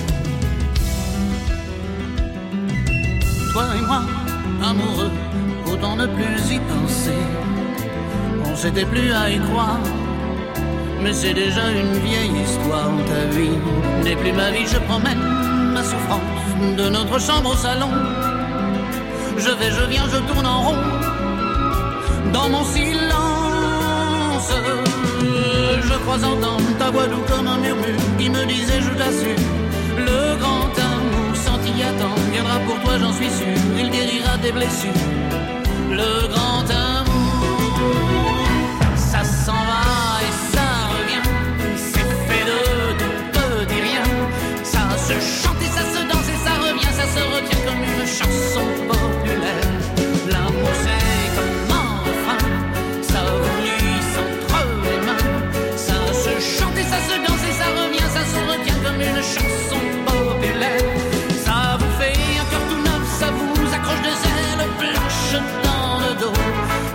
Speaker 19: Toi et moi, amoureux, autant ne plus y penser. On s'était plus à y croire, mais c'est déjà une vieille histoire. Ta vie n'est plus ma vie, je promène ma souffrance de notre chambre au salon. Je vais, je viens, je tourne en rond dans mon silence. Je crois entendre ta voix doux comme un murmure qui me disait, je t'assure, le grand amour sans t'y attendre viendra pour toi, j'en suis sûr. Il guérira tes blessures, le grand amour. Ça s'en va et ça revient, c'est fait de tout petit rien. Ça se chante et ça se danse et ça revient, ça se retient comme une chanson populaire. L'amour c'est comme un refrain, ça vous glisse entre les mains. Ça se chante et ça se danse et ça revient, ça se retient comme une chanson populaire. Ça vous fait un cœur tout neuf, ça vous accroche des ailes blanches dans le dos.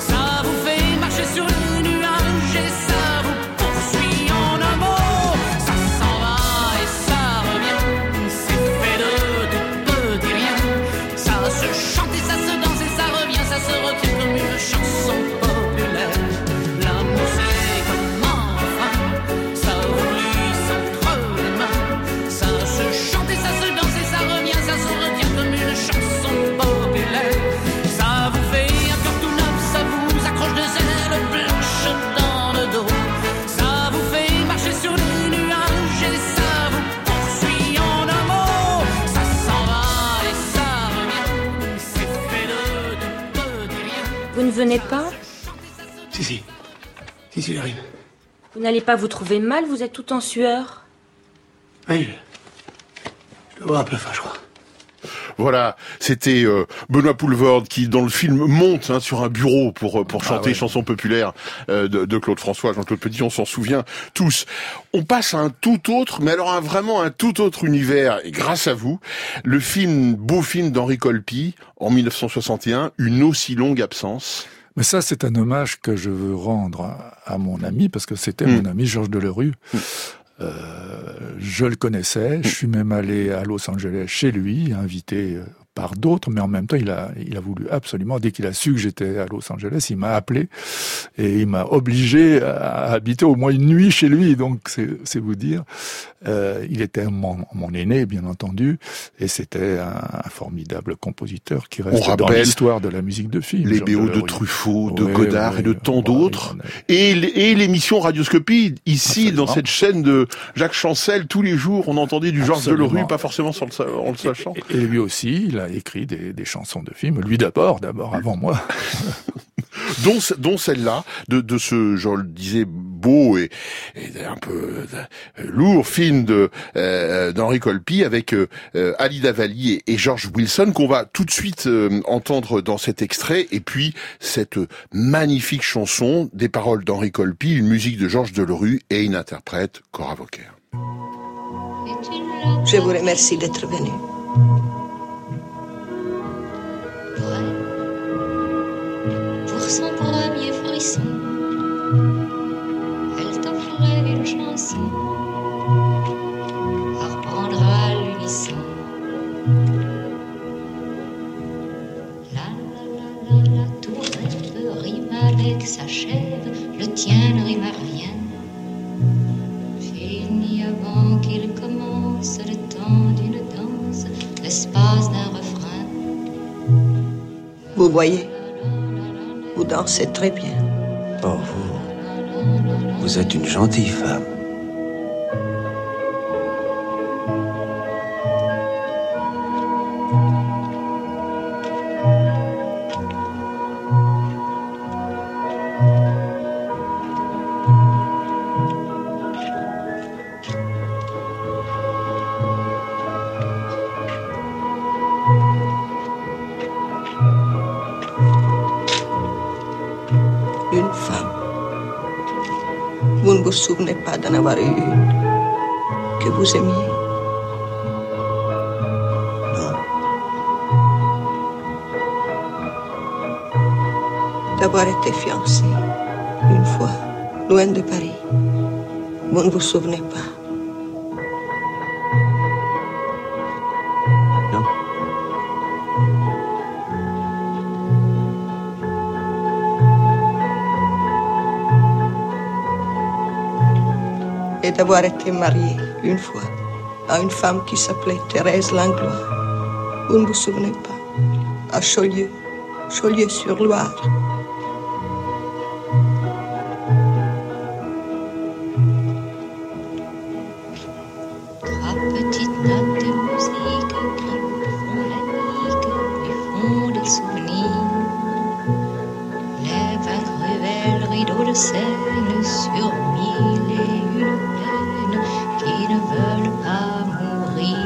Speaker 20: revenez pas?
Speaker 15: Si, j'arrive.
Speaker 20: Vous n'allez pas vous trouver mal, vous êtes tout en sueur.
Speaker 15: Oui, je dois avoir un peu faim, je crois.
Speaker 2: Voilà, c'était Benoît Poelvoorde qui, dans le film, monte sur un bureau pour chanter chansons populaires de Claude François, Jean-Claude Petit, on s'en souvient tous. On passe à un tout autre, mais alors vraiment un tout autre univers, et grâce à vous, le beau film d'Henri Colpi, en 1961, Une aussi longue absence.
Speaker 5: Mais ça, c'est un hommage que je veux rendre à mon ami, parce que c'était mon ami Georges Delerue. Je le connaissais, je suis même allé à Los Angeles chez lui, invité par d'autres, mais en même temps, il a voulu absolument, dès qu'il a su que j'étais à Los Angeles, il m'a appelé et il m'a obligé à habiter au moins une nuit chez lui, donc c'est vous dire. Il était mon aîné, bien entendu, et c'était un formidable compositeur qui reste dans l'histoire de la musique de film.
Speaker 2: Les BO de Truffaut, de Godard et de tant d'autres. Et l'émission Radioscopie, ici, dans cette chaîne de Jacques Chancel, tous les jours, on entendait du Georges Delerue, pas forcément en le sachant.
Speaker 5: Et lui aussi, il a écrit des chansons de films. Lui d'abord avant moi.
Speaker 2: dont celle-là, de ce, je le disais, beau et un peu lourd film d'Henri Colpi avec Alida Valli et George Wilson, qu'on va tout de suite entendre dans cet extrait, et puis cette magnifique chanson, des paroles d'Henri Colpi, une musique de Georges Delerue et une interprète, Cora Vauquer.
Speaker 21: Je vous remercie d'être venu.
Speaker 22: Pour son premier frisson, elle t'offrait une chanson à reprendre à l'unisson. La la la la la, tout rêve rime avec sa chèvre, le tien ne rime à rien. Fini avant qu'il commence le temps d'une danse, l'espace d'un refrain.
Speaker 21: Vous voyez, vous dansez très bien.
Speaker 23: Oh, vous êtes une gentille femme.
Speaker 21: Vous ne vous souvenez pas d'en avoir eu une que vous aimiez?
Speaker 23: Non.
Speaker 21: D'avoir été fiancé une fois, loin de Paris. Vous ne vous souvenez pas?
Speaker 23: Non.
Speaker 21: Et d'avoir été marié une fois à une femme qui s'appelait Thérèse Langlois. Vous ne vous souvenez pas? À Chaulieu, Chaulieu-sur-Loire.
Speaker 22: Trois petites notes de musique qui vous font la nique du fond des souvenirs. Lève un cruel rideau de Seine sur mille et une peines qui ne veulent pas mourir.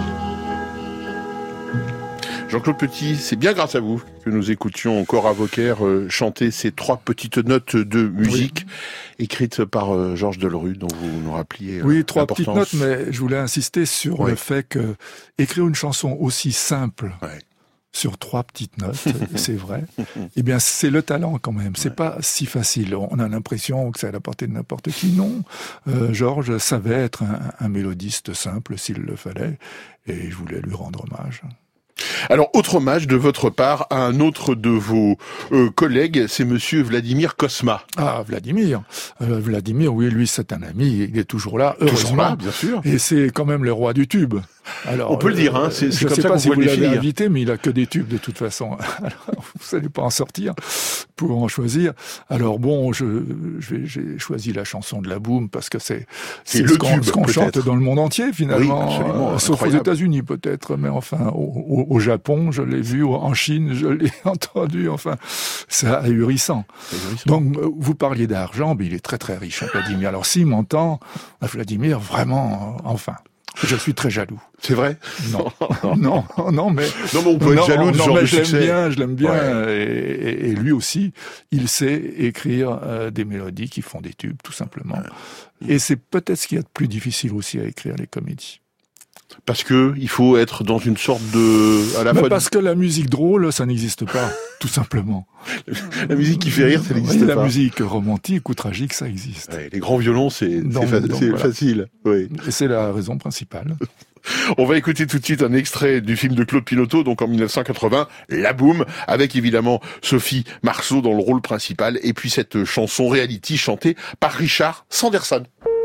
Speaker 2: Jean-Claude Petit, c'est bien grâce à vous que nous écoutions Cora Vauquer chanter ces trois petites notes de musique écrites par Georges Delerue, dont vous nous rappeliez.
Speaker 5: Oui, trois petites notes, mais je voulais insister sur le fait que écrire une chanson aussi simple sur trois petites notes, c'est vrai, eh bien c'est le talent quand même, c'est pas si facile. On a l'impression que c'est à la portée de n'importe qui. Non, Georges savait être un mélodiste simple s'il le fallait, et je voulais lui rendre hommage.
Speaker 2: Alors, autre hommage de votre part à un autre de vos collègues, c'est monsieur Vladimir Cosma.
Speaker 5: Ah, Vladimir, oui, lui c'est un ami, il est toujours là, heureusement.
Speaker 2: Toujours là, bien sûr.
Speaker 5: Et c'est quand même le roi du tube. Alors,
Speaker 2: on peut le dire, hein, c'est comme ça qu'on
Speaker 5: si
Speaker 2: pourrait
Speaker 5: vous
Speaker 2: le
Speaker 5: l'avez
Speaker 2: définir.
Speaker 5: invité, mais il a que des tubes de toute façon. Alors, vous n'allez pas en sortir pour en choisir. Alors bon, j'ai choisi la chanson de La Boum parce que c'est
Speaker 2: le
Speaker 5: ce
Speaker 2: tube,
Speaker 5: qu'on chante
Speaker 2: peut-être.
Speaker 5: dans le monde entier finalement,
Speaker 2: Oui, absolument,
Speaker 5: sauf aux
Speaker 2: incroyable.
Speaker 5: États-Unis peut-être, mais enfin au Japon, je l'ai vu, en Chine, je l'ai entendu. Enfin, c'est ahurissant. Donc vous parliez d'argent, mais il est très très riche, Vladimir. Alors s'il m'entend, Vladimir, vraiment, enfin. Je suis très jaloux.
Speaker 2: C'est vrai?
Speaker 5: Non, non, mais
Speaker 2: on peut être jaloux de ce genre de succès.
Speaker 5: Je l'aime bien,
Speaker 2: Ouais.
Speaker 5: et lui aussi, il sait écrire des mélodies qui font des tubes, tout simplement. Et c'est peut-être ce qu'il y a de plus difficile aussi à écrire les comédies.
Speaker 2: Parce que il faut être dans une sorte de, à la fois.
Speaker 5: Parce que la musique drôle, ça n'existe pas, tout simplement.
Speaker 2: La musique qui fait rire, ça n'existe pas.
Speaker 5: La musique romantique ou tragique, ça existe.
Speaker 2: Ouais, les grands violons, c'est
Speaker 5: voilà.
Speaker 2: facile. Oui.
Speaker 5: Et c'est la raison principale.
Speaker 2: On va écouter tout de suite un extrait du film de Claude Pinoteau, donc en 1980, La Boum, avec évidemment Sophie Marceau dans le rôle principal, et puis cette chanson reality chantée par Richard Sanderson.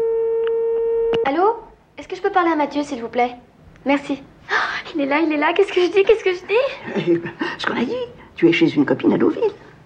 Speaker 1: Allô? Est-ce que je peux parler à Mathieu, s'il vous plaît? Merci. Oh, il est là. Qu'est-ce que je dis?
Speaker 7: Ce qu'on a dit, tu es chez une copine à Deauville.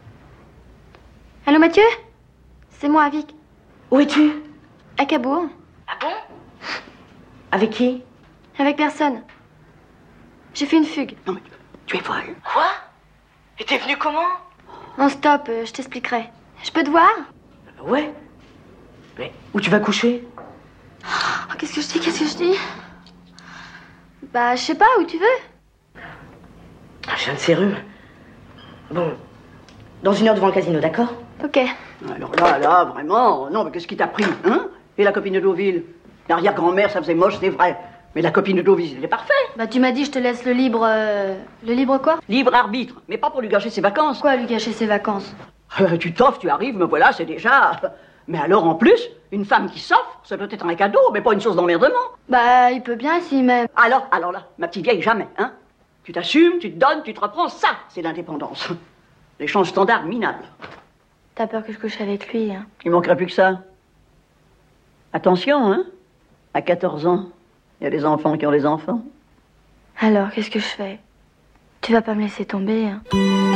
Speaker 1: Allô, Mathieu? C'est moi, Vic.
Speaker 7: Où es-tu?
Speaker 1: À Cabourg.
Speaker 7: Ah bon? Avec qui?
Speaker 1: Avec personne. J'ai fait une fugue.
Speaker 7: Non mais tu es folle. Quoi? Et t'es venue comment?
Speaker 1: Non, stop, je t'expliquerai. Je peux te voir?
Speaker 7: Ouais. Mais où tu vas coucher?
Speaker 1: Oh, qu'est-ce que je dis? Bah, je sais pas, où tu veux.
Speaker 7: J'ai un de ces rues. Bon, dans 1 heure devant le casino, d'accord?
Speaker 1: Ok.
Speaker 7: Alors là, vraiment, non, mais qu'est-ce qui t'a pris, hein? Et la copine de Deauville? L'arrière-grand-mère, ça faisait moche, c'est vrai. Mais la copine de Deauville, elle est parfaite.
Speaker 1: Bah, tu m'as dit, je te laisse le libre... Le libre quoi?
Speaker 7: Libre arbitre, mais pas pour lui gâcher ses vacances.
Speaker 1: Quoi, lui gâcher ses vacances?
Speaker 7: Tu t'offres, tu arrives, me voilà, c'est déjà... Mais alors, en plus, une femme qui s'offre, ça doit être un cadeau, mais pas une source d'emmerdement.
Speaker 1: Bah, il peut bien s'il m'aime.
Speaker 7: Alors là, ma petite vieille, jamais, hein? Tu t'assumes, tu te donnes, tu te reprends, ça, c'est l'indépendance. L'échange standard minable.
Speaker 1: T'as peur que je couche avec lui, hein?
Speaker 7: Il manquerait plus que ça. Attention, hein? À 14 ans, il y a des enfants qui ont des enfants.
Speaker 1: Alors, qu'est-ce que je fais? Tu vas pas me laisser tomber, hein?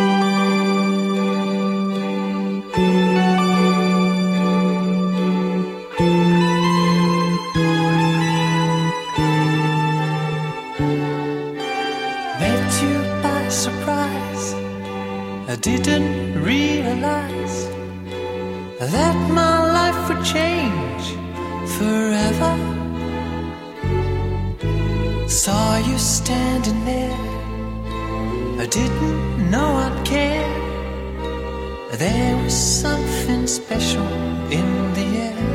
Speaker 16: Met you by surprise. I didn't realize that my life would change forever. Saw you standing there. I didn't know I'd care. There was something special in the air.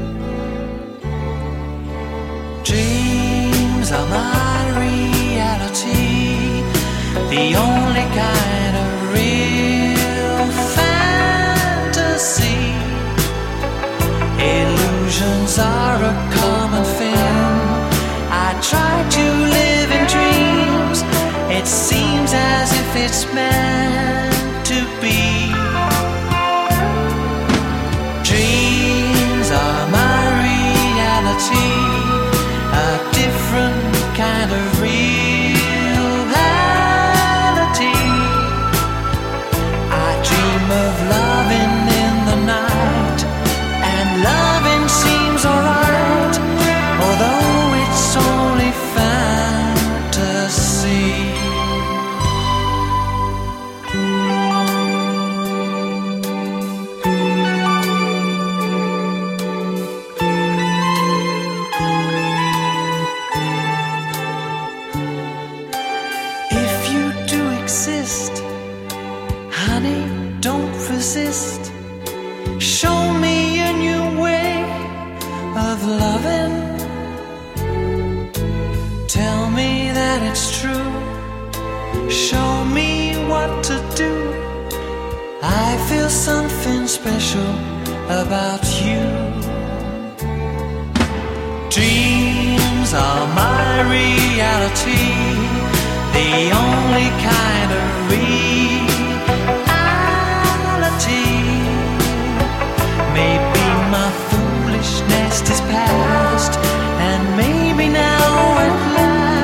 Speaker 16: Dreams are my reality, the only kind of real fantasy. Illusions are a common thing. I try to live in dreams. It seems as if it's meant to be. Dreams are my reality, a different kind of reality. I dream of loving in the night, and loving seems alright, although it's only fantasy. If you do exist, honey, don't resist. Show me a new way of loving. Tell me that it's true. Show me what to do. I feel something special about you. Dreams are my reality, the only kind of reality. Maybe my foolishness is past, and maybe now at last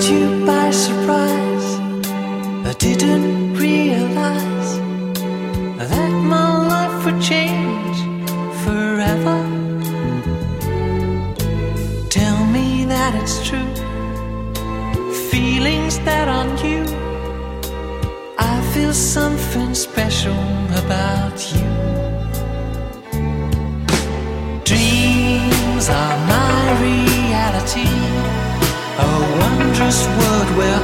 Speaker 3: you by surprise. I didn't realize that my life would change forever. Tell me that it's true. Feelings that are new. I feel something special about you. Dreams are my reality. A wondrous world where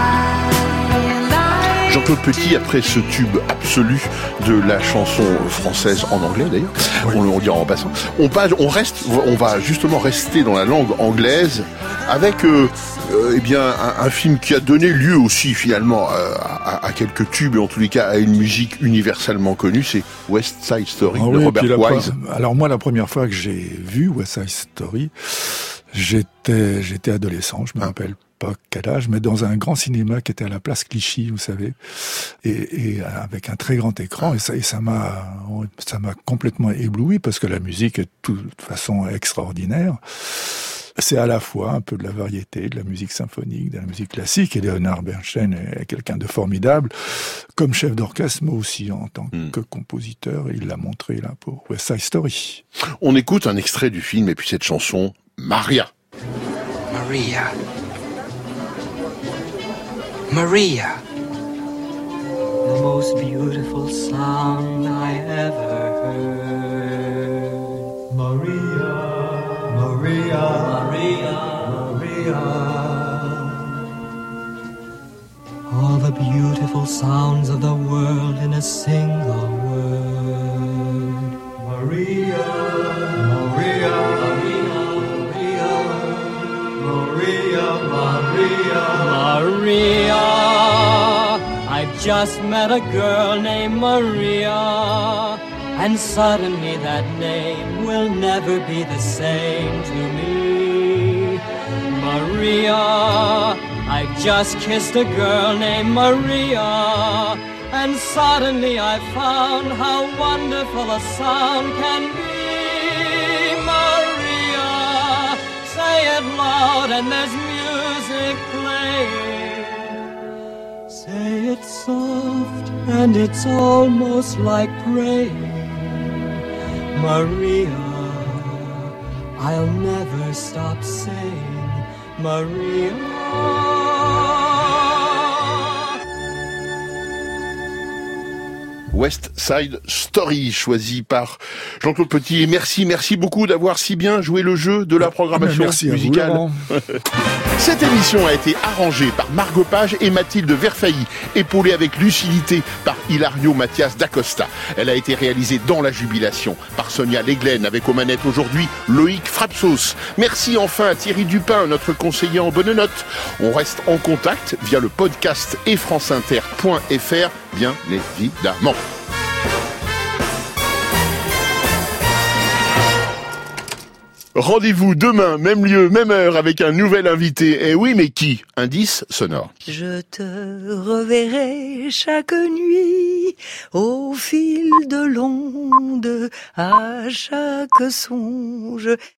Speaker 2: Jean-Claude Petit, après ce tube absolu de la chanson française en anglais d'ailleurs, on dira en passant, on va justement rester dans la langue anglaise avec un film qui a donné lieu aussi finalement à quelques tubes et en tous les cas à une musique universellement connue, c'est West Side Story de Robert Wise.
Speaker 5: Alors moi, la première fois que j'ai vu West Side Story, j'étais adolescent, je me rappelle pas quel âge, mais dans un grand cinéma qui était à la place Clichy, vous savez, et avec un très grand écran, et ça m'a complètement ébloui parce que la musique est de toute façon extraordinaire. C'est à la fois un peu de la variété, de la musique symphonique, de la musique classique, et Leonard Bernstein est quelqu'un de formidable, comme chef d'orchestre, mais aussi en tant que compositeur, il l'a montré là pour West Side Story.
Speaker 2: On écoute un extrait du film et puis cette chanson, Maria.
Speaker 23: Maria. Maria.
Speaker 3: The most beautiful sound I ever heard. Maria, Maria, Maria, Maria. All the beautiful sounds of the world in a single word. Maria, Maria, Maria, Maria, Maria, Maria. I just met a girl named Maria, and suddenly that name will never be the same to me. Maria, I just kissed a girl named Maria, and suddenly I found how wonderful a sound can be. Maria, say it loud and there's music playing. Say it soft and it's almost like praying. Maria, I'll never stop saying Maria.
Speaker 2: West Side Story, choisi par Jean-Claude Petit. Et merci beaucoup d'avoir si bien joué le jeu de la programmation musicale. Cette émission a été arrangée par Margot Page et Mathilde Verfailly, épaulée avec lucidité par Hilario Mathias d'Acosta. Elle a été réalisée dans la jubilation par Sonia Leglen, avec aux manettes aujourd'hui Loïc Frapsos. Merci enfin à Thierry Dupin, notre conseiller en bonne note. On reste en contact via le podcast et franceinter.fr, bien évidemment. Rendez-vous demain, même lieu, même heure, avec un nouvel invité. Eh oui, mais qui? Indice sonore.
Speaker 21: Je te reverrai chaque nuit, au fil de l'onde, à chaque songe.